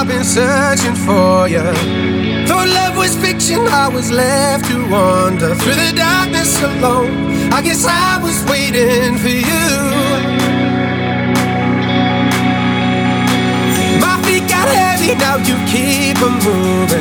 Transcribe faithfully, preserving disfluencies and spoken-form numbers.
I've been searching for you. Thought love was fiction, I was left to wander through the darkness alone. I guess I was waiting for you. My feet got heavy, now you keep them moving.